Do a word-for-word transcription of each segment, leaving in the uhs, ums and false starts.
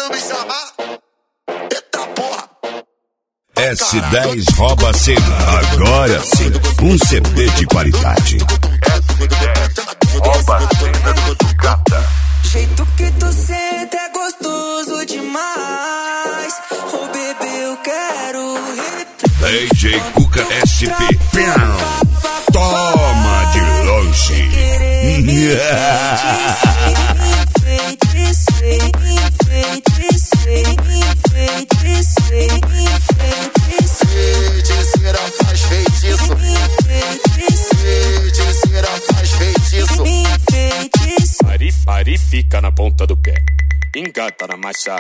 quando me chamar. Eita porra. S dez rouba a cena. Agora sim, um C D de qualidade. S dez rouba a cena do Sucata. Jeito que tu senta é gostoso demais. Oh bebê, eu quero D J Cuca S P. Toma de longe. Feiticeira faz feitiço. Feiticeira faz feitiço. Pari, pari, fica na ponta do pé. Engata na marcha.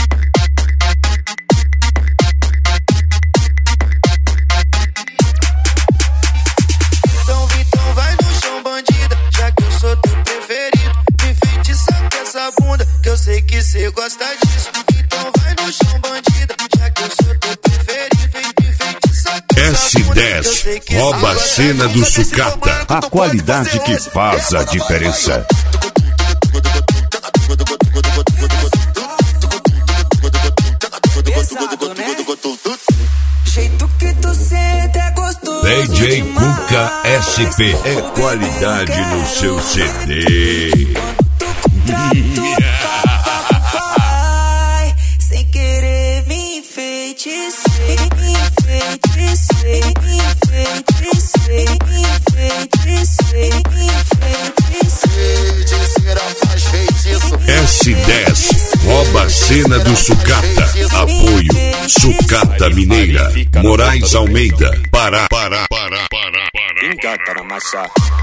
Então, Vitão, vai no chão, bandida, já que eu sou teu preferido. Me feitiça com essa bunda, que eu sei que cê gosta disso. Então vai no chão, bandida, já que eu sou teu preferido. Me feitiça com essa S bunda, dez rouba a cena do Sucata. A qualidade que faz a diferença. Jeito que tu senta é gostoso. D J Cuca S P é qualidade no seu C D. Sem querer me enfeitiçei, enfeitiçei, enfeitiçei, enfeitiçei, enfeitiçei. Feiticeira faz feitiço. S dez rouba a cena do Sucata. Apoio Sucata Mineira, Moraes Almeida, Pará, Pará, Pará, Pará, Pará. Engata na marcha.